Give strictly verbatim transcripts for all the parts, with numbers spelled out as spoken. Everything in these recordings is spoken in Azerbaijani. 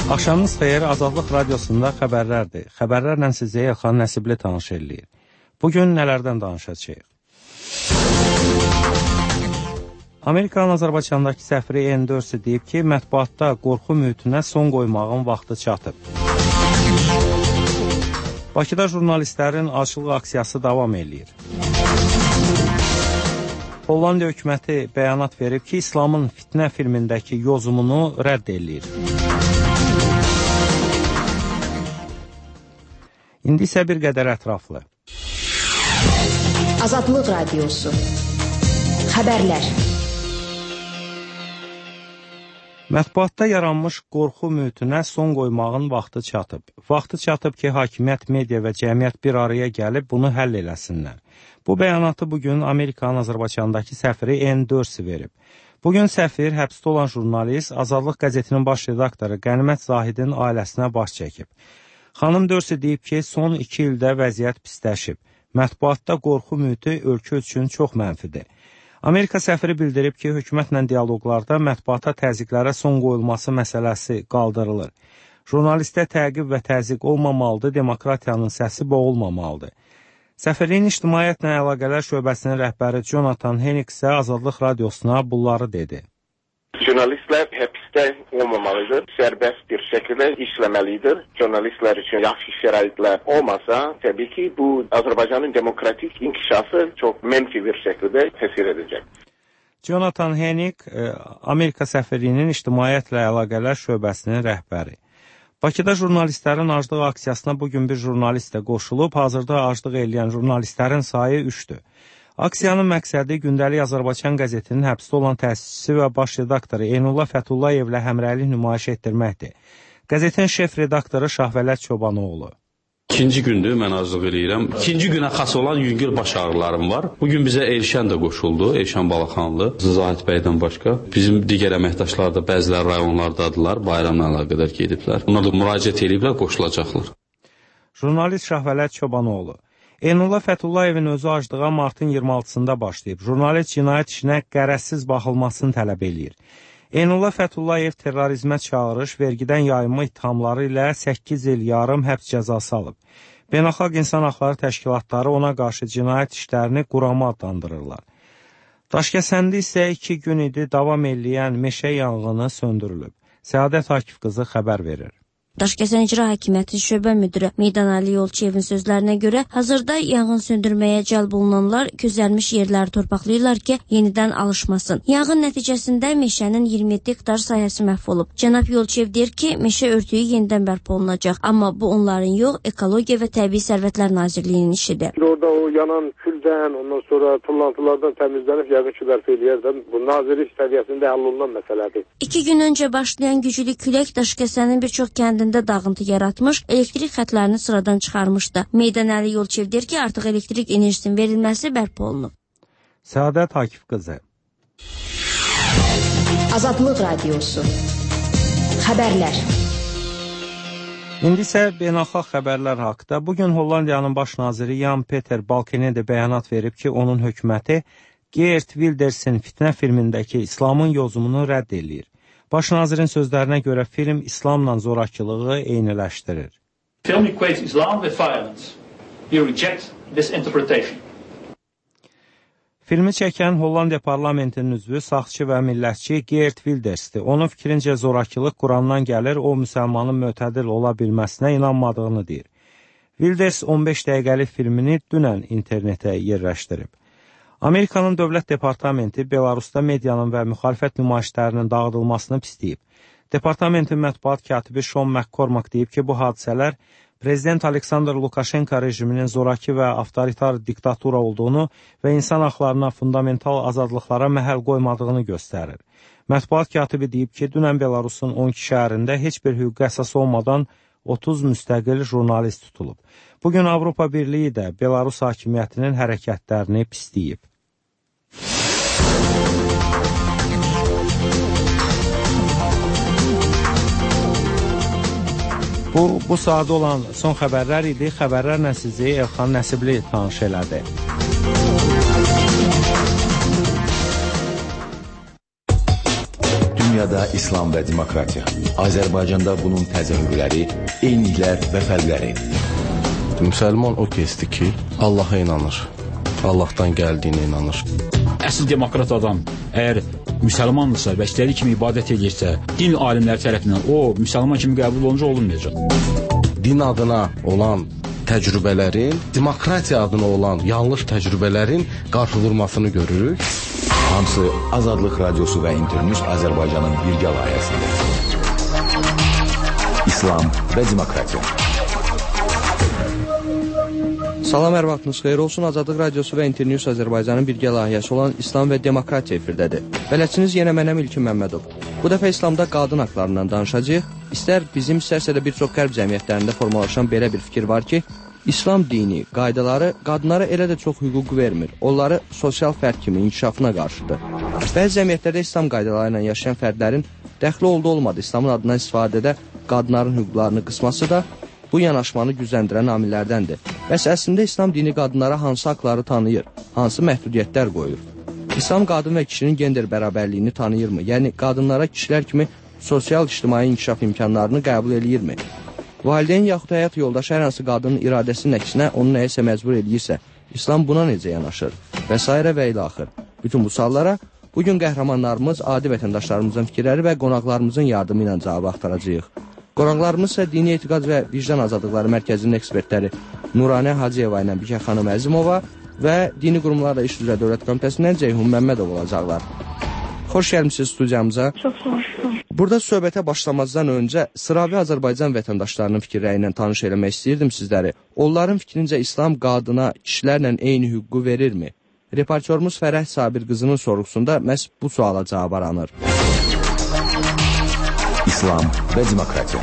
Axşamınız xeyir, Azadlıq Radiosunda xəbərlərdir. Xəbərlərlə sizə Elxan Nəsibli tanış eləyir. Bugün nələrdən danışacağıq? Amerikanın Azərbaycandakı səfiri N dörd deyib ki, mətbuatda qorxu mühitinə son qoymağın vaxtı çatıb. Bakıda jurnalistlərin açılıq aksiyası davam eləyir. Hollandiya hökuməti bəyanat verib ki, İslamın fitnə filmindəki yozumunu rədd eləyir. İndi isə bir qədər ətraflı. Azadlıq Radiosu. Xəbərlər. Mətbuatda yaranmış qorxu mühitinə son qoymağın vaxtı çatıb. Vaxtı çatıb ki, hakimiyyət, media və cəmiyyət bir araya gəlib bunu həll eləsinlər. Bu bəyanatı bugün Amerikanın Azərbaycandakı səfiri N dörd verib. Bugün səfir həbsdə olan jurnalist Azadlıq qəzetinin baş redaktoru Qənimət Zahidin ailəsinə baş çəkib. Xanım Dörsi deyib ki, son iki ildə vəziyyət pisləşib. Mətbuatda qorxu mühiti ölkə üçün çox mənfidir. Amerika səfiri bildirib ki, hökumətlə dialoqlarda mətbuata təzyiqlərə son qoyulması məsələsi qaldırılır. Jurnalistə təqib və təzyiq olmamalıdır, demokratiyanın səsi boğulmamalıdır. Səfirliyin İctimaiyyətlə Əlaqələr şöbəsinin rəhbəri Jonathan Henik isə Azadlıq Radiosuna bunları dedi. Jurnalistlər həbsdə olmamalıdır, sərbəst bir şəkildə işləməlidir. Jurnalistlər üçün yaxşı şəraitlər olmasa, təbii ki, bu Azərbaycanın demokratik inkişafı çox mənfi bir şəkildə təsir edəcək. Jonathan Henik, Amerika səfirliyinin İctimaiyyətlə Əlaqələr şöbəsinin rəhbəri. Bakıda jurnalistlərin aclıq aksiyasına bugün bir jurnalist də qoşulub, hazırda aclıq eləyən jurnalistlərin sayı üçdür. Aksiyanın məqsədi gündəlik Azərbaycan qəzetinin həbsdə olan təsisçisi və baş redaktoru Eynullah Fətullayevlə həmrəylik nümayiş etdirməkdir. Qəzetin şef redaktoru Şahvələt Çobanoğlu. İkinci gündür mən aclıq eləyirəm. İkinci günə xas olan yüngül baş ağrılarım var. Bugün bizə Elşən də qoşuldu, Elşən Balaxanlı, Zahid bəydən başqa. Bizim digər əməkdaşlar da bəziləri rayonlardadılar, bayramla əlaqədar gediblər. Onlar da müraciət ediblər, qoşulacaqlar. Jurnalist Şahvələt Çobanoğlu. Eynullah Fətullayevin özü aclığa martın iyirmi altısında başlayıb. Jurnalist cinayət işinə qərəzsiz baxılmasını tələb eləyir. Eynullah Fətullayev terrorizmə çağırış, vergidən yayınma ittihamları ilə səkkiz il yarım həbs cəzası alıb. Beynəlxalq İnsan Haqları Təşkilatları ona qarşı cinayət işlərini qurama adlandırırlar. Daşkəsəndə isə iki gün idi davam eləyən meşə yanğını söndürülüb. Səadət Akif qızı xəbər verir. Daşkəsən İcra Hakimiyyəti Şöbə Müdürü Meydan Ali Yolçiyevin sözlərinə görə hazırda yanğın söndürməyə cəlb olunanlar közəlmiş yerləri torpaqlayırlar ki, yenidən alışmasın. Yanğın nəticəsində meşənin iyirmi yeddi hektar sahəsi məhv olub. Cənab Yolçiyev deyir ki, meşə örtüyü yenidən bərpa olunacaq, amma bu onların yox, Ekologiya və Təbii Sərvətlər Nazirliyinin işidir. Orada o yanan küldən, ondan sonra tullantılardan təmizlənib yəqin ki, bərpa eləyərdən bu nazirlik səviyyəsində həll olunan məsələdir. İki gün öncə başlayan güclü külək Daşkəsənin bir çox kəndində dağıntı yaratmış, elektrik xətlərini sıradan çıxarmışdı. Meydan Əli Yolçiyev deyir ki, artıq elektrik enerjisinin verilməsi bərpa olunub. Səadət Akif qızı. Azadlıq Radiosu. Xəbərlər. İndi isə beynəlxalq xəbərlər haqda. Bugün Hollandiyanın baş naziri Jan Peter Balkenende bəyanat verib ki, onun hökuməti Geert Wildersin fitnə filmindəki İslamın yozumunu rədd eləyir. Baş nazirin sözlərinə görə film İslamla zorakılığı eyniləşdirir. Film equates Islam with violence. We reject this interpretation. Filmi çəkən Hollandiya parlamentinin üzvü, sağçı və millətçi Geert Wildersdir. Onun fikrincə zorakılıq Qurandan gəlir, o müsəlmanın mötədil ola bilməsinə inanmadığını deyir. Wilders on beş dəqiqəlik filmini dünən internetə yerləşdirib. Amerikanın Dövlət Departamenti Belarusda medianın və müxalifət nümayişlərinin dağıdılmasını pisləyib. Departamentin mətbuat katibi Sean McCormack deyib ki, bu hadisələr Prezident Aleksandr Lukashenko rejiminin zoraki və avtoritar diktatura olduğunu və insan haqlarına, fundamental azadlıqlara məhəl qoymadığını göstərir. Mətbuat katibi deyib ki, dünən Belarusun on iki şəhərində heç bir hüquqi əsas olmadan otuz müstəqil jurnalist tutulub. Bugün Avropa Birliyi də Belarus hakimiyyətinin hərəkətlərini pisləyib. Bu, bu saat olan son xəbərlər idi. Xəbərlərlə sizi Elxan Nəsibli tanış elədi. Dünyada İslam və demokratiya. Azərbaycanda bunun təzahürləri, eyniliklər və fərqləri. Müsəlman o kəsdir ki, Allaha inanır. Allahdan gəldiyinə inanır. Əsl demokrat adam əgər müsəlmandırsa və istədiyi kimi ibadət edirsə, din alimləri tərəfindən o müsəlman kimi qəbul olunca olunmayacaq. Din adına olan təcrübələrin, demokratiya adına olan yanlış təcrübələrin qarşı vurmasını görürük. Hamısı Azadlıq Radiosu və İnternews Azərbaycanın birgə layihəsində. İslam və demokratiya. Salam, hər vaxtınız xeyir olsun. Azadlıq Radiosu və İnternews Azərbaycanın birgə layihəsi olan İslam və demokratiya efirdədir. Bələdçiniz yenə mənəm İlkin Məmmədov. Bu dəfə İslamda qadın haqlarından danışacağıq. İstər bizim, istərsə də bir çox qərb cəmiyyətlərində formalaşan belə bir fikir var ki, İslam dini, qaydaları qadınlara elə də çox hüquq vermir. Onları sosial fərd kimi inkişafına qarşıdır. Bəzi cəmiyyətlərdə İslam qaydaları ilə yaşayan fərdlərin dəxli oldu olmadı İslamın adından istifadədə qadınların hüquqlarını qısması da bu yanaşmanı gücləndirən amillərdəndir. Bəs əslində İslam dini qadınlara hansı haqları tanıyır, hansı məhdudiyyətlər qoyur? İslam qadın və kişinin gender bərabərliyini tanıyırmı? Yəni qadınlara kişilər kimi sosial-ictimai inkişaf imkanlarını qəbul eləyirmi? Valideyn yaxud həyat yoldaşı hər hansı qadının iradəsinin əksinə onu nəyəsə məcbur edirsə, İslam buna necə yanaşır? Və s. və ilə axır. Bütün bu suallara bugün qəhrəmanlarımız, adi vətəndaşlarımızın fikirləri və qonaqlarımızın yardımı ilə cavab axtaracağıq. Qonaqlarımız isə Dini Etiqad və Vicdan Azadlıqları Mərkəzinin ekspertləri Nuranə Hacıyeva ilə Bikə xanım Əzimova və Dini Qurumlarla İş üzrə Dövlət Komitəsindən Ceyhun Məmmədov olacaqlar. Xoş gəlmişsiniz studiyamıza. Çox sağ olun. Burada söhbətə başlamazdan öncə sıravi Azərbaycan vətəndaşlarının fikirləri ilə tanış eləmək istəyirdim sizləri. Onların fikrincə İslam qadına kişilərlə eyni hüququ verirmi? Reportyorumuz Fərəh Sabir qızının sorğusunda məhz bu suala cavab aranır. İslam və demokratiya.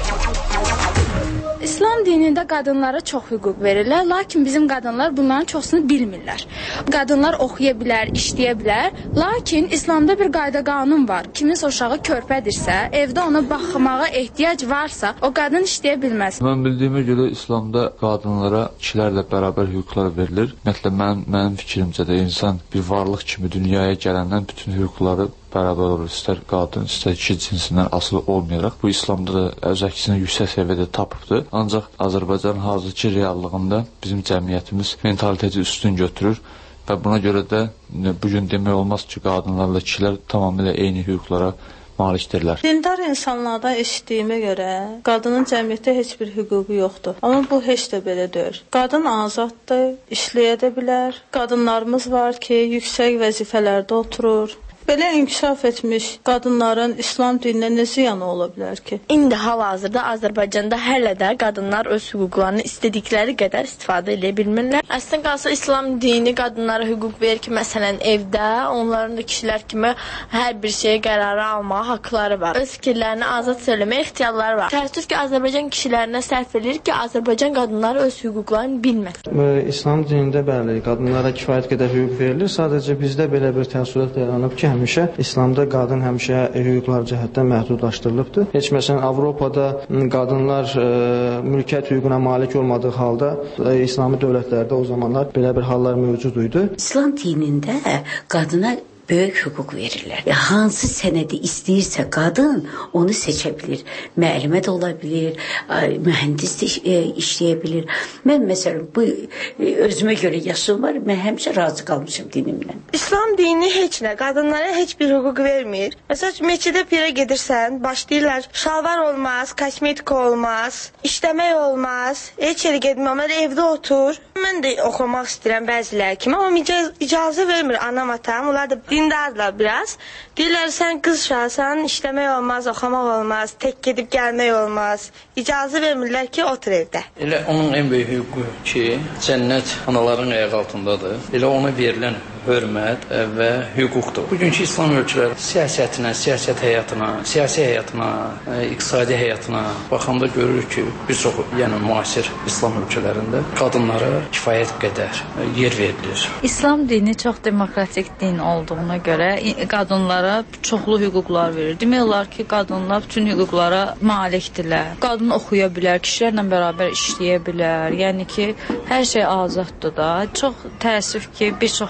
İslam dinində qadınlara çox hüquq verirlər, lakin bizim qadınlar bunların çoxsunu bilmirlər. Qadınlar oxuya bilər, işləyə bilər, lakin İslamda bir qayda qanun var. Kiminsə uşağı körpədirsə, evdə ona baxmağa ehtiyac varsa, o qadın işləyə bilməz. Mən bildiyimə görə İslamda qadınlara kişilərlə bərabər hüquqlar verilir. Ümumiyyətlə, mən, mənim fikrimcə də insan bir varlıq kimi dünyaya gələndən bütün hüquqları bərabər olur. İstər qadın, istər kişi cinsindən asılı olmayaraq. Bu İslamda da öz əksini yüksək səviyyədə tapıbdır. Ancaq Azərbaycanın hazırki reallığında bizim cəmiyyətimiz mentaliteti üstün götürür və buna görə də bugün demək olmaz ki, qadınlarla kişilər tamamilə eyni hüquqlara malikdirlər. Dindar insanlardan eşitdiyimə görə qadının cəmiyyətdə heç bir hüququ yoxdur. Amma bu heç də belə deyil. Qadın azaddır, işləyə də bilər. Qadınlarımız var ki, yüksək vəzifələrdə oturur. Belə inkişaf etmiş qadınların İslam dininə nə ziyanı ola bilər ki? İndi hal-hazırda Azərbaycanda hələ də qadınlar öz hüquqlarını istədikləri qədər istifadə edə bilmirlər. Əslində qalsa İslam dini qadınlara hüquq verir ki, məsələn evdə onların da kişilər kimi hər bir şeyə qərarı almağa haqqları var. Öz fikirlərini azad söyləməyə ixtiyarları var. Təəssüf ki, Azərbaycan kişilərinə sərf edilir ki, Azərbaycan qadınları öz hüquqlarını bilmir. İslam dinində bəli, qadınlara kifayət qədər hüquq verilir. Sadəcə bizdə belə bir təəssürat yaranıb ki, həmişə İslamda qadın həmişə hüquqlar cəhətdən məhdudlaşdırılıbdır. Heç məsələn Avropada qadınlar e, mülkiyyət hüququna malik olmadığı halda e, İslami dövlətlərdə o zamanlar belə bir hallar mövcud idi. İslam dinində qadına böyük hüquq verirlər. Hansı sənədi istəyirsə qadın onu seçə bilir. Müəllimə də ola bilir, mühəndis də işləyə bilir. Mən məsələn bu özümə görə yaşım var, mən həmişə razı qalmışam dinimlə. İslam dini heç nə, qadınlara heç bir hüquq vermir. Məsələn, meçidə pirə gedirsən, başlayırlar, şalvar olmaz, kosmetika olmaz, işləmək olmaz, heç yeri getməməli, evdə otur. Mən də oxumaq istəyirəm bəzilər kimi, amma icaz icazə vermir anam, atam. Onlar da dindarlar biraz. Deyirlər, sən qız uşaqsan, işləmək olmaz, oxumaq olmaz, tək gedib gəlmək olmaz. İcazə vermirlər ki, otur evdə. Elə onun ən böyük hüququ ki, cənnət anaların ayağı altındadır. Elə ona verilən hörmət və hüquqdur. Bugünkü İslam ölkələri siyasətinə, siyasət həyatına, siyasi həyatına, iqtisadi həyatına baxanda görürük ki, bir çox, yəni müasir İslam ölkələrində qadınlara kifayət qədər yer verilir. İslam dini çox demokratik din olduğuna görə qadınlara çoxlu hüquqlar verir. Demək olar ki, qadınlar bütün hüquqlara malikdirlər. Qadın oxuya bilər, kişilərlə bərabər işləyə bilər. Yəni ki, hər şey azaddır da. Çox təəssüf ki, bir çox qadın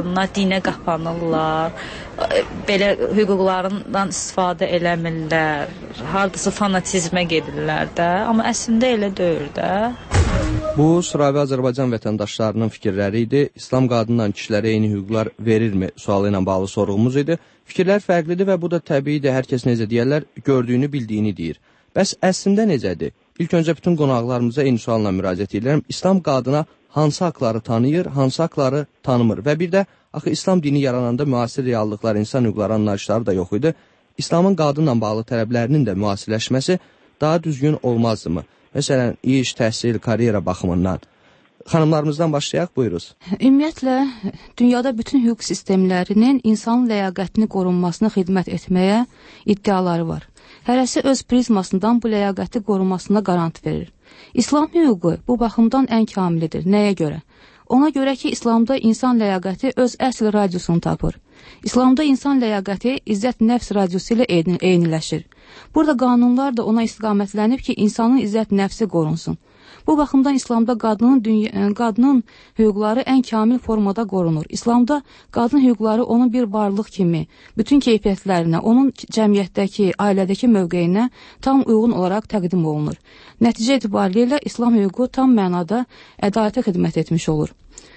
qadınlar dinə qapanırlar, belə hüquqlarından istifadə eləmirlər, hardasa fanatizmə gedirlər də, amma əslində elə deyil də. Bu, Sıravi Azərbaycan vətəndaşlarının fikirləri idi. İslam qadınla kişilərə eyni hüquqlar verirmi sualı ilə bağlı sorğumuz idi. Fikirlər fərqlidir və bu da təbiidir. Hər kəs necə deyərlər, gördüyünü, bildiyini deyir. Bəs əslində necədir? İlk öncə bütün qonaqlarımıza eyni sualla müraciət edirəm. İslam qadına hansı haqları tanıyır, hansı haqları tanımır? Və bir də, axı İslam dini yarananda müasir reallıqlar, insan hüquqları anlayışları da yox idi. İslamın qadınla bağlı tələblərinin də müasirləşməsi daha düzgün olmazdımı? Məsələn, iş, təhsil, karyera baxımından. Xanımlarımızdan başlayaq, buyuruz. Ümumiyyətlə, dünyada bütün hüquq sistemlərinin insanın ləyaqətini qorunmasına xidmət etməyə iddiaları var. Hərəsi öz prizmasından bu ləyaqəti qorunmasına qarant verir. İslam hüququ bu baxımdan ən kamilidir. Nəyə görə? Ona görə ki, İslamda insan ləyaqəti öz əsl radiusunu tapır. İslamda insan ləyaqəti izzət nəfs radiusu ilə eyniləşir. Burada qanunlar da ona istiqamətlənib ki, insanın izzət nəfsi qorunsun. Bu baxımdan İslamda qadının, dünya, qadının hüquqları ən kamil formada qorunur. İslamda qadın hüquqları onun bir varlıq kimi, bütün keyfiyyətlərinə, onun cəmiyyətdəki, ailədəki mövqeyinə tam uyğun olaraq təqdim olunur. Nəticə etibarilə İslam hüququ tam mənada ədalətə xidmət etmiş olur.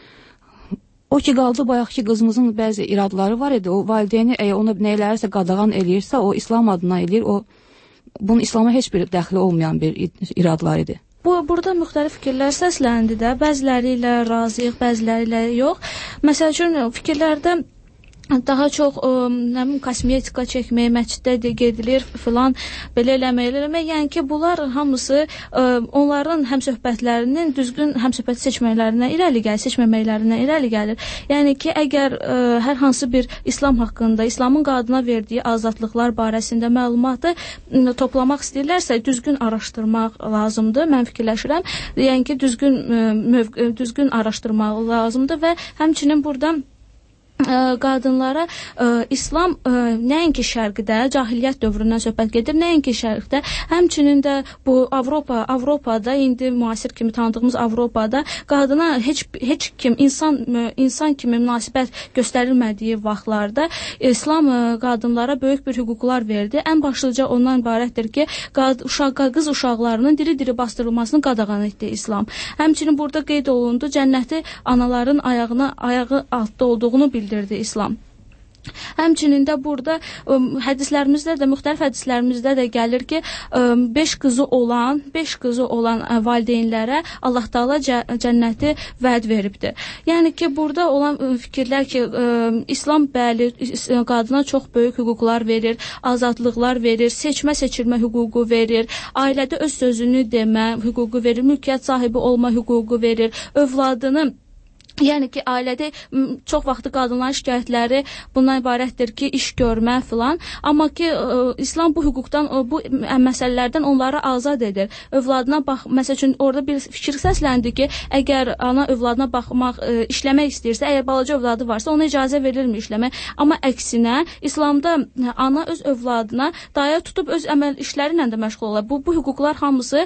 O ki, qaldı bayaqki qızımızın bəzi iradları var idi, o valideyni əgər ona neylərsə qadağan eləyirsə, o İslam adına eləyir, o, bunun İslama heç bir dəxli olmayan bir iradlar idi. Bu, burada müxtəlif fikirlər səsləndi də, bəziləri ilə razıyıq, bəziləri ilə yox. Məsəl üçün, fikirlərdə daha çox ə, nəmin, kosmetika çəkməyə, məsciddə gedilir filan, belə eləmək, eləmək. Yəni ki, bunlar hamısı ə, onların həmsöhbətlərinin düzgün həmsöhbət seçməklərinə irəli gəlir, seçməməklərinə irəli gəlir. Yəni ki, əgər ə, hər hansı bir İslam haqqında, İslamın qadına verdiyi azadlıqlar barəsində məlumatı ə, toplamaq istəyirlərsə, düzgün araşdırmaq lazımdır, mən fikirləşirəm. Yəni ki, düzgün, ə, mövqe, düzgün araşdırmaq lazımdır və həmçinin burada qadınlara ə, İslam ə, nəinki şərqdə, cahiliyyət dövründən söhbət gedir, nəinki şərqdə, həmçinin də bu Avropa, Avropada, indi müasir kimi tanıdığımız Avropada qadına heç, heç kim, insan, insan kimi münasibət göstərilmədiyi vaxtlarda İslam ə, qadınlara böyük bir hüquqlar verdi. Ən başlıca ondan ibarətdir ki, qad, uşaq, qız uşaqlarının diri-diri bastırılmasını qadağan etdi İslam. Həmçinin burada qeyd olundu, cənnəti anaların ayağına, ayağı altda olduğunu bildirdi. İslam. Həmçinin də burada ə, hədislərimizdə də, müxtəlif hədislərimizdə də gəlir ki, ə, beş qızı olan, beş qızı olan ə, valideynlərə Allah Taala cənnəti vəd veribdir. Yəni ki, burada olan ə, fikirlər ki, ə, İslam bəli qadına çox böyük hüquqlar verir, azadlıqlar verir, seçmə seçilmə hüququ verir, ailədə öz sözünü demə hüququ verir, mülkiyyət sahibi olma hüququ verir, övladını. Yəni ki, ailədə çox vaxtı qadınların şikayətləri bundan ibarətdir ki, iş görmə filan. Amma ki, ə, İslam bu hüquqdan, ə, bu məsələlərdən onları azad edir. Övladına bax, məsəl üçün orada bir fikir səsləndi ki, əgər ana övladına baxmaq, ə, işləmək istəyirsə, əgər balaca övladı varsa, ona icazə verilmir işləmək. Amma əksinə, İslamda ana öz övladına daya tutub öz əməl işləri ilə də məşğul olar. Bu, bu hüquqlar hamısı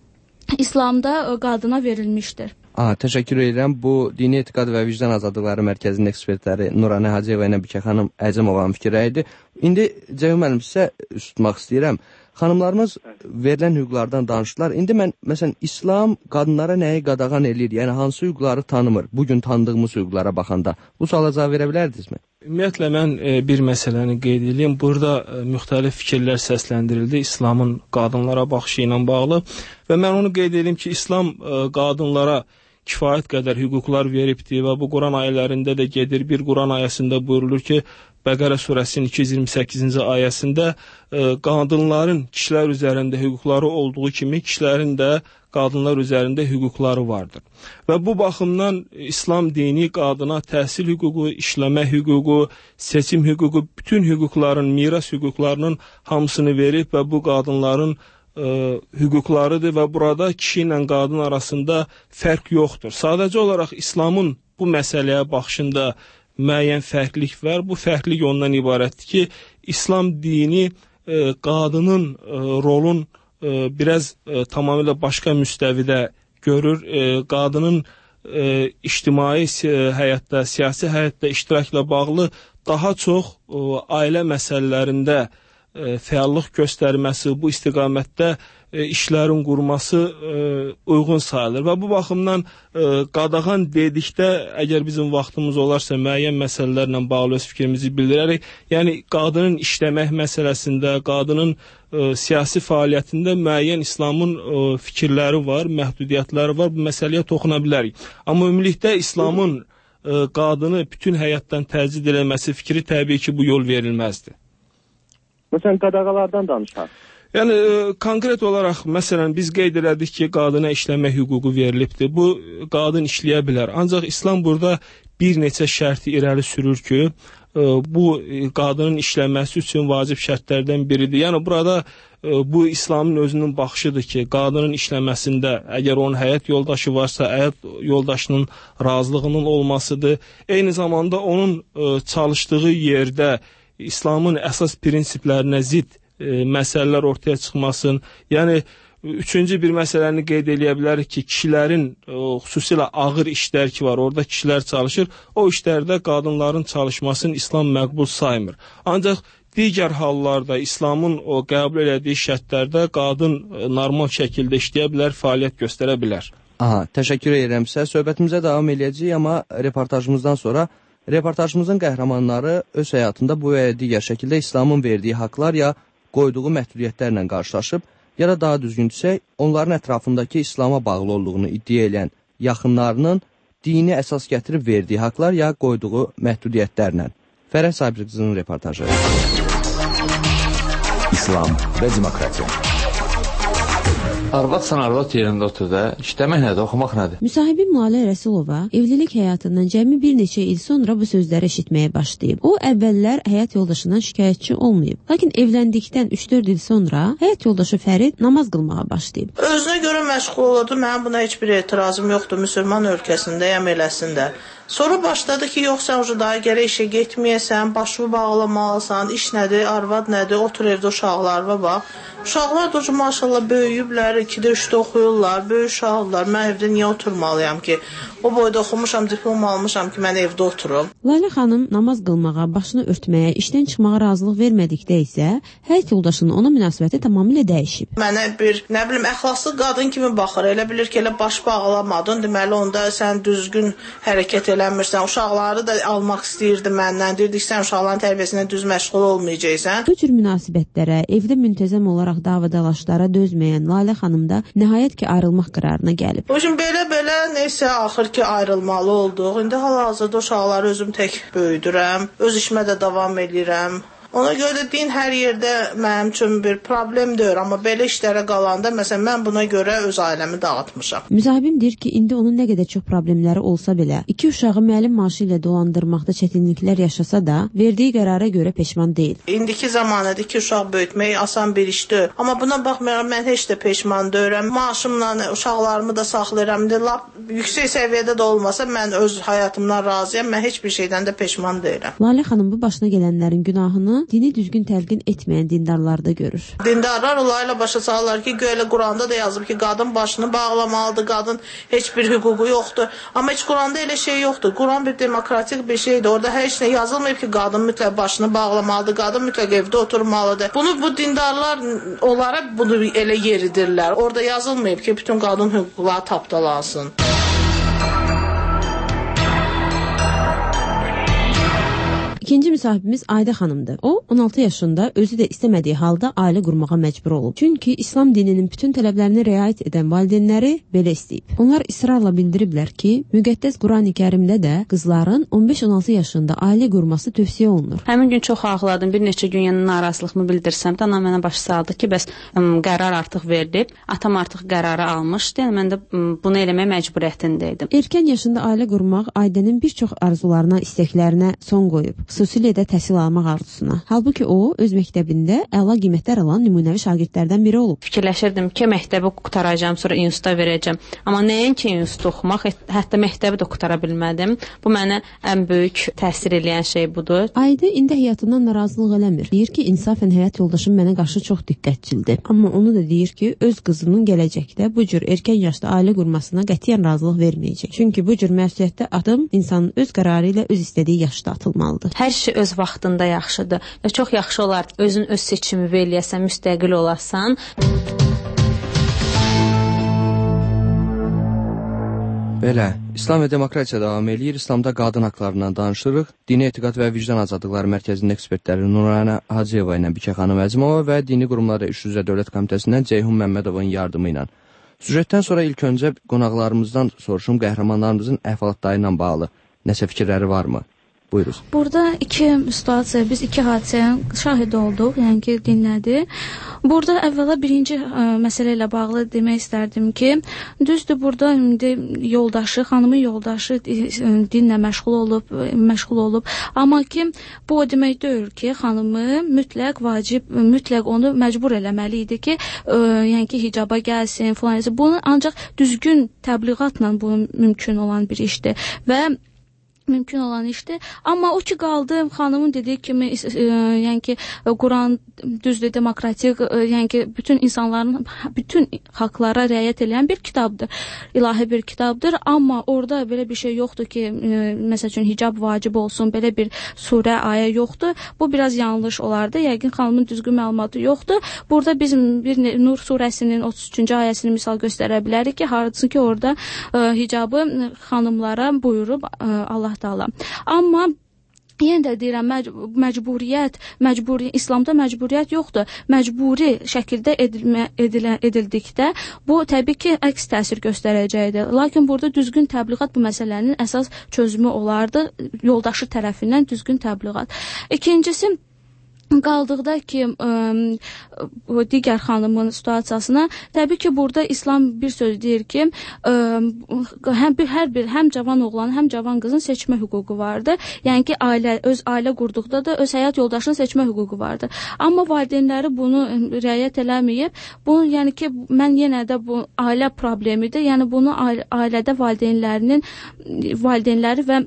İslamda ə, qadına verilmişdir. Aha, təşəkkür edirəm. Bu Dini Etiqad və Vicdan Azadlıqları Mərkəzinin ekspertləri Nuranə Hacıyeva ilə Bikə xanım Əzəmovanın fikirləri idi. İndi Cəmil müəllim sizə üst tutmaq istəyirəm. Xanımlarımız verilən hüquqlardan danışdılar. İndi mən, məsələn, İslam qadınlara nəyi qadağan eləyir? Yəni, hansı hüquqları tanımır? Bugün tanıdığımız hüquqlara baxanda. Bu suala cavab verə bilərdinizmi? Ümumiyyətlə, mən e, bir məsələni qeyd edeyim. Burada e, müxtəlif fikirlər səsləndirildi İslamın qadınlara baxışı ilə bağlı və mən onu qeyd edeyim ki, İslam e, qadınlara kifayət qədər hüquqlar veribdir və bu Quran ayələrində də gedir. Bir Quran ayəsində buyurulur ki, Bəqərə surəsinin iki yüz iyirmi səkkizinci ayəsində e, qadınların kişilər üzərində hüquqları olduğu kimi kişilərin də qadınlar üzərində hüquqları vardır. Və bu baxımdan İslam dini qadına təhsil hüququ, işləmə hüququ, seçim hüququ, bütün hüquqların, miras hüquqlarının hamısını verib və bu qadınların ə, hüquqlarıdır və burada kişi ilə qadın arasında fərq yoxdur. Sadəcə olaraq İslamın bu məsələyə baxışında müəyyən fərqlik var. Bu fərqlik ondan ibarətdir ki, İslam dini ə, qadının ə, rolun ə, biraz ə, tamamilə başqa müstəvidə görür. Ə, qadının e, ictimai e, həyatda, siyasi həyatda iştirakla bağlı daha çox e, ailə məsələlərində e, fəallıq göstərməsi, bu istiqamətdə e, işlərin qurması e, uyğun sayılır və bu baxımdan e, qadağan dedikdə, əgər bizim vaxtımız olarsa müəyyən məsələlərlə bağlı öz fikrimizi bildirərək, yəni qadının işləmək məsələsində, qadının e, siyasi fəaliyyətində müəyyən İslamın e, fikirləri var, məhdudiyyətləri var, bu məsələyə toxuna bilərik. Amma ümumilikdə İslamın e, qadını bütün həyatdan təcrid eləməsi fikri təbii ki, bu yol verilməzdir. Məsələn, qadağalardan danışaq. Yəni, e, konkret olaraq, məsələn, biz qeyd elədik ki, qadına işləmək hüququ verilibdir. Bu, qadın işləyə bilər. Ancaq İslam burada bir neçə şərti irəli sürür ki, e, bu qadının işləməsi üçün vacib şərtlərdən biridir. Yəni, burada e, bu İslamın özünün baxışıdır ki, qadının işləməsində, əgər onun həyat yoldaşı varsa, həyat yoldaşının razılığının olmasıdır. Eyni zamanda onun e, çalışdığı yerdə İslamın əsas prinsiplərinə zidd e, məsələlər ortaya çıxmasın. Yəni, üçüncü bir məsələni qeyd eləyə bilərik ki, kişilərin, e, xüsusilə ağır işlər ki var, orada kişilər çalışır, o işlərdə qadınların çalışmasını İslam məqbul saymır. Ancaq digər hallarda İslamın o qəbul elədiyi şərtlərdə qadın e, normal şəkildə işləyə bilər, fəaliyyət göstərə bilər. Aha, təşəkkür edirəm sizə. Söhbətimizə davam edəcəyik, amma reportajımızdan sonra reportajımızın qəhrəmanları öz həyatında bu və digər şəkildə İslamın verdiyi haqlar ya qoyduğu məhdudiyyətlərlə qarşılaşıb, ya da daha düzgün desək, onların ətrafındakı İslama bağlı olduğunu iddia edən yaxınlarının dini əsas gətirib verdiyi haqlar ya qoyduğu məhdudiyyətlərlə. Fərəh Sabirqızının reportajı. İslam və demokratiya. Arvadsan arvad yerində otur da, işləmək nədir, oxumaq nədir? Müsahibim Lalə Rəsulova evlilik həyatından cəmi bir neçə il sonra bu sözləri eşitməyə başlayıb. O, əvvəllər həyat yoldaşından şikayətçi olmayıb. Lakin evləndikdən üç dörd il sonra həyat yoldaşı Fərid namaz qılmağa başlayıb. Özünə görə məşğul olurdu, mənim buna heç bir etirazım yoxdur, müsəlman ölkəsindəyəm, eləsində. Sonra başladı ki, yox sən ucu daha gərək işə getməyəsən, başımı bağlamalısan, iş nədir, arvad nədir, otur evdə uşaqlarına bax. Uşaqlar da ucu maşallah böyüyüblər, ikidə üçdə oxuyurlar, böyük uşaqlar. Mən evdə niyə oturmalıyam ki? O boyda oxumuşam, diplom almışam ki, mən evdə oturum. Lalə xanım namaz qılmağa, başını örtməyə, işdən çıxmağa razılıq vermədikdə isə həyat yoldaşının ona münasibəti tamamilə dəyişib. Mənə bir, nə bilim, əxlaslı qadın kimi baxır. Elə bilir ki, elə baş bağlamadın, deməli onda sən düzgün hərəkət eləmirsən. Uşaqları da almaq istəyirdi məndən. Deyirdik, sən uşaqların tərbiyəsinə düz məşğul olmayacaqsan. Bu cür münasibətlərə, evdə müntəzəm olaraq davadalaşlara dözməyən Lalə xanım da nəhayət ki, ayrılmaq qərarına gəlib. O üçün belə-belə neysə axır ki, ayrılmalı olduq. İndi hal-hazırda uşaqları özüm tək böyüdürəm. Öz işimə də davam edirəm. Ona görə də din hər yerdə mənim üçün bir problem deyil, amma belə işlərə qalanda, məsələn, mən buna görə öz ailəmi dağıtmışam. Müsahibim deyir ki, indi onun nə qədər çox problemləri olsa belə, iki uşağı müəllim maaşı ilə dolandırmaqda çətinliklər yaşasa da, verdiyi qərara görə peşman deyil. İndiki zamanədə iki uşaq böyütmək asan bir işdir, amma buna baxmayaraq mən heç də peşman deyirəm. Maaşımla uşaqlarımı da saxlayıram. Lap yüksək səviyyədə də olmasa, mən öz həyatımdan razıyam, mən heç bir şeydən də peşman deyirəm. Lalə xanım bu başına gələnlərin günahını dini düzgün təlqin etməyən dindarlarda görür. Dindarlar olayla başa salırlar ki, göyə Quranda da yazıb ki, qadın başını bağlamalıdır, qadın heç bir hüququ yoxdur. Amma heç Quranda elə şey yoxdur. Quran bir demokratik bir şeydir. Orada heç nə yazılmayıb ki, qadın mütləq başını bağlamalıdır, qadın mütləq evdə oturmalıdır. Bunu bu dindarlar olaraq bunu elə yeridirlər. Orada yazılmayıb ki, bütün qadın hüquqları tapdalansın. İkinci müsahibimiz Ayda xanımdır. O, on altı yaşında özü də istəmədiyi halda ailə qurmağa məcbur olub. Çünki İslam dininin bütün tələblərinə riayət edən valideynləri belə istəyib. Onlar israrla bildiriblər ki, müqəddəs Qurani Kərimdə də qızların on beş on altı yaşında ailə qurması tövsiyə olunur. Həmin gün çox ağladım. Bir neçə gün yəni narazılığımı bildirsəm də anam mənə baş saldı ki, bəs ə, qərar artıq verilib, atam artıq qərarı almışdı. Yəni mən də ə, bunu eləməyə məcburiyyətində idim. Erkən yaşında ailə qurmaq Aydənin bir çox arzularına, istəklərinə son qoyub. xüsusilə də təhsil almaq arzusuna. Halbuki o, öz məktəbində əla qiymətlər alan nümunəvi şagirdlərdən biri olub. Fikirləşirdim ki, məktəbi qurtaracağam, sonra instituta verəcəm. Amma nəinki institutu oxumaq, hətta məktəbi də qurtara bilmədim. Bu mənə ən böyük təsir edən şey budur. Ayda indi həyatından narazılıq eləmir. Deyir ki, insafən həyat yoldaşım mənə qarşı çox diqqətçildir. Amma onu da deyir ki, öz qızının gələcəkdə bu cür erkən yaşda ailə qurmasına qətiyyən razılıq verməyəcək. Çünki bu cür məsuliyyətli adım insanın öz qərarı ilə öz istədiyi yaşda atılmalıdır. Hər şey öz vaxtında yaxşıdır və çox yaxşı olar özün öz seçimi eləyəsən, müstəqil olasan. Belə, İslam və demokratiya davam eləyir. İslamda qadın haqlarından danışırıq. Dini etiqad və vicdan azadlıqları mərkəzinin ekspertləri Nurayana Hacıyeva ilə Bikə xanım Əzimova və Dini Qurumlar İş üzrə Dövlət Komitəsindən Ceyhun Məmmədovun yardımı ilə. Süjetdən sonra ilk öncə qonaqlarımızdan soruşum qəhrəmanlarımızın əhvalatları ilə bağlı nəsə fikirləri varmı? Buyuruz. Burada iki situasiya, biz iki hadisəyə şahid olduq, yəni ki, dinlədik. Burada əvvəla birinci ə, məsələ ilə bağlı demək istərdim ki, düzdür, burada indi yoldaşı, xanımın yoldaşı dinlə məşğul olub, məşğul olub. Amma ki, bu o demək deyil ki, xanımı mütləq vacib, mütləq onu məcbur eləməli idi ki, ə, yəni ki, hicaba gəlsin, falan. Bunu ancaq düzgün təbliğatla bu mümkün olan bir işdir və mümkün olan işdir. Amma o ki qaldı, xanımın dediyi kimi, e, yəni ki, Quran düzdür, demokratik, e, yəni ki, bütün insanların bütün haqlara riayət edən bir kitabdır. İlahi bir kitabdır. Amma orada belə bir şey yoxdur ki, e, məsəl üçün hicab vacib olsun, belə bir surə, ayə yoxdur. Bu biraz yanlış olardı. Yəqin xanımın düzgün məlumatı yoxdur. Burada biz bir Nur surəsinin otuz üçüncü ayəsini misal göstərə bilərik ki, hansı ki, orada e, hicabı xanımlara buyurub e, Allah Taala. Amma yenə də deyirəm, məc məcburiyyət, məcburi İslamda məcburiyyət yoxdur. Məcburi şəkildə edilmə, edilə, edildikdə bu təbii ki, əks təsir göstərəcəkdir. Lakin burada düzgün təbliğat bu məsələnin əsas çözümü olardı, yoldaşı tərəfindən düzgün təbliğat. İkincisi, qaldıqda ki, ə, digər xanımın situasiyasına, təbii ki, burada İslam bir söz deyir ki, ə, həm, bir, hər bir, həm cavan oğlan, həm cavan qızın seçmə hüququ vardır. Yəni ki, ailə, öz ailə qurduqda da öz həyat yoldaşının seçmə hüququ vardır. Amma valideynləri bunu riayət eləməyib. Bu, yəni ki, mən yenə də bu ailə problemidir. Yəni bunu ailədə valideynlərinin, valideynləri və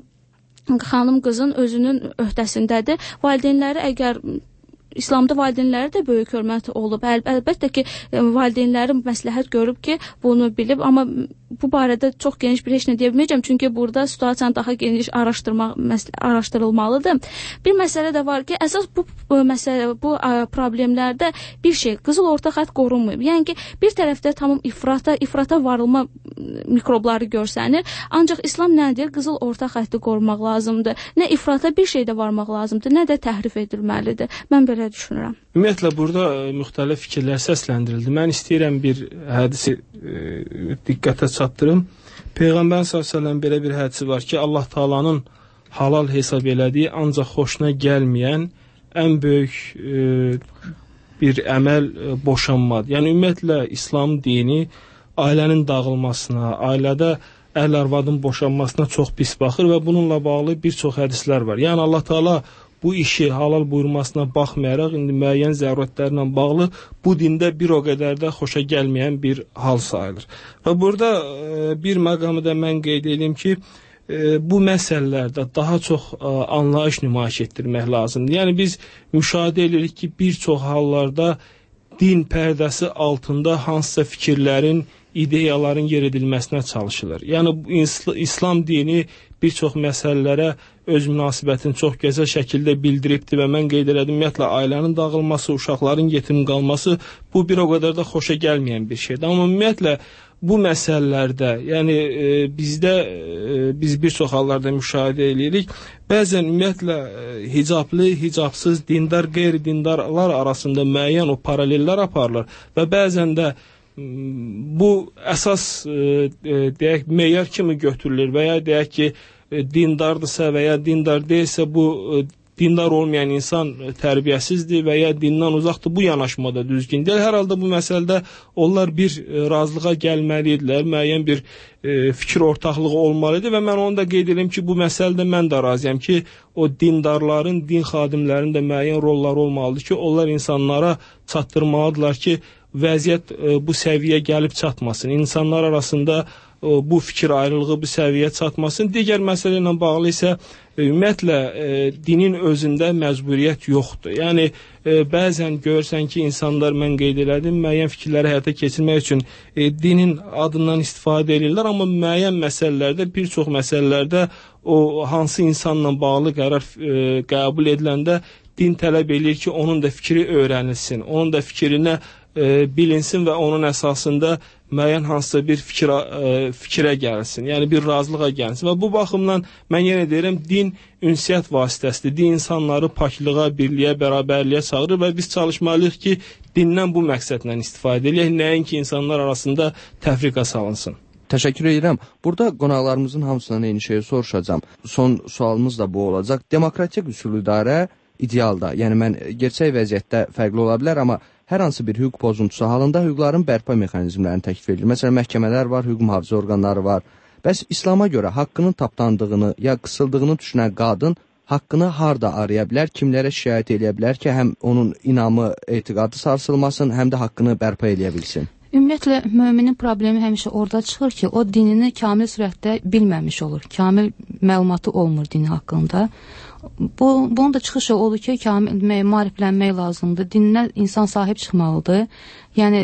xanım qızın özünün öhdəsindədir. Valideynləri əgər İslamda valideynləri də böyük hörmət olub. Əl əlbəttə ki, valideynləri məsləhət görüb ki, bunu bilib, amma bu barədə çox geniş bir heç nə deyə bilməyəcəm, çünki burada situasiyanı daha geniş araşdırmaq araşdırılmalıdır. Bir məsələ də var ki, əsas bu məsələ, bu problemlərdə bir şey, qızıl orta xətt qorunmayıb. Yəni ki, bir tərəfdə tamam ifrata, ifrata varılma mikrobları görsənir. Ancaq İslam nə deyir? Qızıl orta xətti qorumaq lazımdır. Nə ifrata bir şey də varmaq lazımdır, nə də təhrif edilməlidir. Mən belə düşünürəm. Ümumiyyətlə, burada müxtəlif fikirlər səsləndirildi. Mən istəyirəm bir hədisi e, diqqətə çatdırım. Peyğəmbər sallallahu əleyhi və səlləm belə bir hədisi var ki, Allah Taala'nın halal hesab elədiyi, ancaq xoşuna gəlməyən ən böyük e, bir əməl e, boşanmadır. Yəni, ümumiyyətlə, İslam dini ailənin dağılmasına, ailədə ər-arvadın boşanmasına çox pis baxır və bununla bağlı bir çox hədislər var. Yəni, Allah Taala bu işi halal buyurmasına baxmayaraq, indi müəyyən zərurətlərlə bağlı bu dində bir o qədər də xoşa gəlməyən bir hal sayılır. Və burada e, bir məqamı da mən qeyd edeyim ki, e, bu məsələlərdə daha çox e, anlayış nümayiş etdirmək lazımdır. Yəni, biz müşahidə edirik ki, bir çox hallarda din pərdəsi altında hansısa fikirlərin, ideyaların yer edilməsinə çalışılır. Yəni, İslam dini bir çox məsələlərə öz münasibətini çox gözəl şəkildə bildiribdir və mən qeyd elədim, ümumiyyətlə, ailənin dağılması, uşaqların yetim qalması bu bir o qədər də xoşa gəlməyən bir şeydir. Amma ümumiyyətlə, bu məsələlərdə, yəni e, bizdə, e, biz bir çox hallarda müşahidə edirik, bəzən ümumiyyətlə e, hicablı, hicabsız, dindar, qeyri-dindarlar arasında müəyyən o paralellər aparılır və bəzən də bu əsas e, e, deyək, meyar kimi götürülür və ya deyək ki, e, dindardırsa və ya dindar deyilsə, bu e, dindar olmayan insan tərbiyəsizdir və ya dindən uzaqdır, bu yanaşmada düzgün deyil. Hər halda bu məsələdə onlar bir razılığa gəlməlidirlər, müəyyən bir e, fikir ortaqlığı olmalıdır və mən onu da qeyd edirəm ki, bu məsələdə mən də razıyam ki, o dindarların, din xadimlərinin də müəyyən rolları olmalıdır ki, onlar insanlara çatdırmalıdırlar ki, vəziyyət e, bu səviyyə gəlib çatmasın. İnsanlar arasında e, bu fikir ayrılığı bu səviyyə çatmasın. Digər məsələ ilə bağlı isə ümumiyyətlə e, dinin özündə məcburiyyət yoxdur. Yəni e, bəzən görürsən ki, insanlar, mən qeyd elədim, müəyyən fikirləri həyata keçirmək üçün e, dinin adından istifadə edirlər, amma müəyyən məsələlərdə, bir çox məsələlərdə o hansı insanla bağlı qərar e, qəbul ediləndə din tələb edir ki, onun da fikri öyrənilsin, onun da fikrinə e, bilinsin və onun əsasında müəyyən hansısa bir fikir, e, fikrə gəlsin, yəni bir razılığa gəlsin. Və bu baxımdan mən yenə deyirəm, din ünsiyyət vasitəsidir. Din insanları paklığa, birliyə, bərabərliyə çağırır və biz çalışmalıyıq ki, dindən bu məqsədlə istifadə edək, nəinki insanlar arasında təfriqə salınsın. Təşəkkür edirəm. Burada qonaqlarımızın hamısından eyni şeyi soruşacağam. Son sualımız da bu olacaq. Demokratik üsul idarə idealda, yəni mən gerçək vəziyyətdə fərqli ola bilər, amma hər hansı bir hüquq pozuntusu halında hüquqların bərpa mexanizmlərini təklif edilir. Məsələn, məhkəmələr var, hüquq mühafizə orqanları var. Bəs İslama görə haqqının tapdandığını ya qısıldığını düşünən qadın haqqını harda araya bilər, kimlərə şikayət edə bilər ki, həm onun inamı, etiqadı sarsılmasın, həm də haqqını bərpa edə bilsin? Ümumiyyətlə, müminin problemi həmişə orada çıxır ki, o dinini kamil sürətdə bilməmiş olur. Kamil məlumatı olmur dini haqqında. Bu, bunun da çıxışı odur ki, kamil maariflənmək lazımdır. Dininə insan sahib çıxmalıdır. Yəni,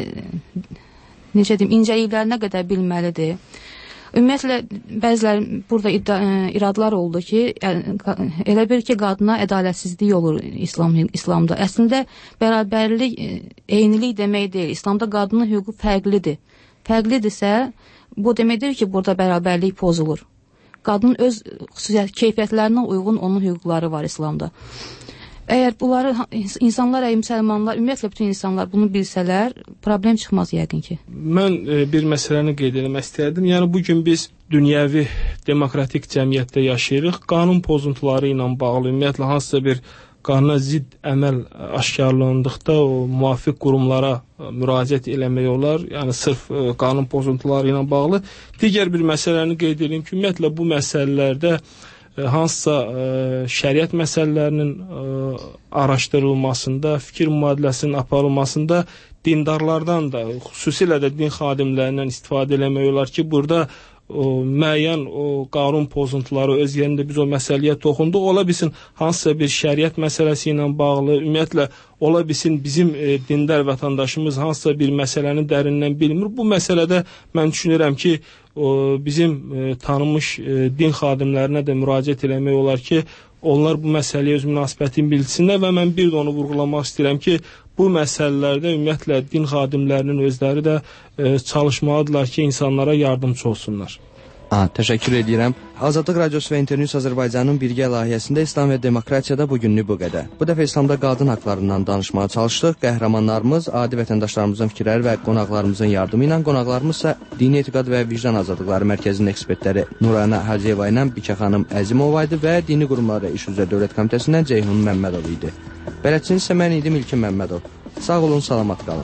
necə deyim, incəliklərinə qədər bilməlidir. Ümumiyyətlə, bəziləri burada iddia, iradlar oldu ki, elə bir ki, qadına ədalətsizlik olur İslam, İslamda. Əslində, bərabərlik, eynilik demək deyil. İslamda qadının hüququ fərqlidir. Fərqlidirsə, bu deməkdir ki, burada bərabərlik pozulur. Qadının öz xüsusiyyət, keyfiyyətlərinə uyğun onun hüquqları var İslamda. Əgər bunları insanlar, əgər müsəlmanlar, ümumiyyətlə bütün insanlar bunu bilsələr, problem çıxmaz yəqin ki. Mən e, bir məsələni qeyd etmək istərdim. Yəni bugün biz dünyəvi demokratik cəmiyyətdə yaşayırıq. Qanun pozuntuları ilə bağlı ümumiyyətlə hansısa bir qanuna zidd əməl aşkarlandıqda o müvafiq qurumlara müraciət eləmək olar. Yəni sırf e, qanun pozuntuları ilə bağlı. Digər bir məsələni qeyd edim ki, ümumiyyətlə bu məsələlərdə e, hansısa e, şəriət məsələlərinin e, araşdırılmasında, fikir mübadiləsinin aparılmasında dindarlardan da, xüsusilə də din xadimlərindən istifadə eləmək olar ki, burada o müəyyən o qanun pozuntuları öz yerində biz o məsələyə toxunduq. Ola bilsin hansısa bir şəriət məsələsi ilə bağlı, ümumiyyətlə ola bilsin bizim e, dindar vətəndaşımız hansısa bir məsələni dərindən bilmir. Bu məsələdə mən düşünürəm ki, o, bizim e, tanınmış e, din xadimlərinə də müraciət eləmək olar ki, onlar bu məsələyə öz münasibətini bilsinlər və mən bir də onu vurğulamaq istəyirəm ki, bu məsələlərdə ümumiyyətlə din xadimlərinin özləri də e, çalışmalıdırlar ki, insanlara yardımcı olsunlar. Ha, təşəkkür edirəm. Azadlıq Radiosu və İnternews Azərbaycanın birgə layihəsində İslam və demokratiyada bugünlük bu qədər. Bu dəfə İslamda qadın haqlarından danışmağa çalışdıq. Qəhrəmanlarımız, adi vətəndaşlarımızın fikirləri və qonaqlarımızın yardımı ilə, qonaqlarımız isə Dini Etiqad və Vicdan Azadlıqları Mərkəzinin ekspertləri Nurana Hacıyeva ilə Bikə xanım Əzimova idi və Dini Qurumları İş üzrə Dövlət Komitəsindən Ceyhun Məmmədov idi. Bələdçiniz isə mən idim İlkin Məmmədov. Sağ olun, salamat qalın.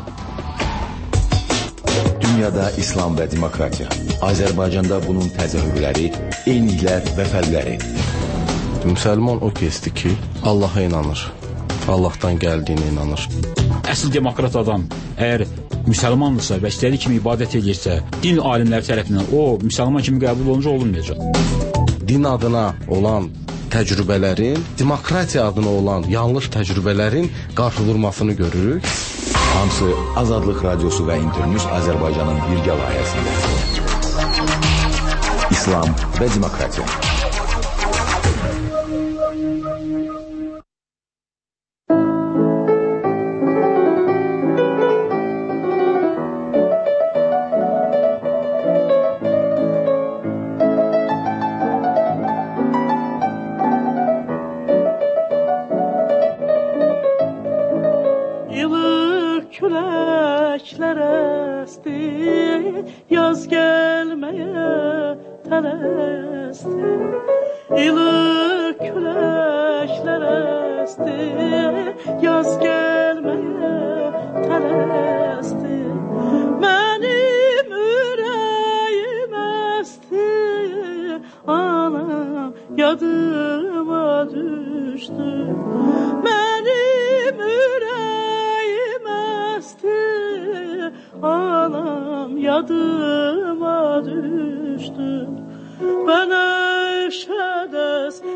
Dünyada İslam və demokratiya. Azərbaycanda bunun təzahürləri, eyniliklər və fərqləri. Müsəlman o kəsdir ki, Allaha inanır. Allahdan gəldiyinə inanır. Əsl demokrat adam əgər müsəlmandırsa və istədiyi kimi ibadət edirsə, din alimləri tərəfindən o müsəlman kimi qəbul olunca olunmayacaq. Din adına olan təcrübələrin, demokratiya adına olan yanlış təcrübələrin qarşıdurmasını görürük. Hamısı Azadlıq Radiosu və İnternews Azərbaycanın birgə layihəsində. İslam və demokratiya. Yaz gelmeye tələsir, ilıq küləklər günler esti, yaz gelmeye tələsdi. Mənim ürəyim əsti, anam yadıma düşdü. Mənim ürəyim əsti, anam yadıma düşdü. Bana şades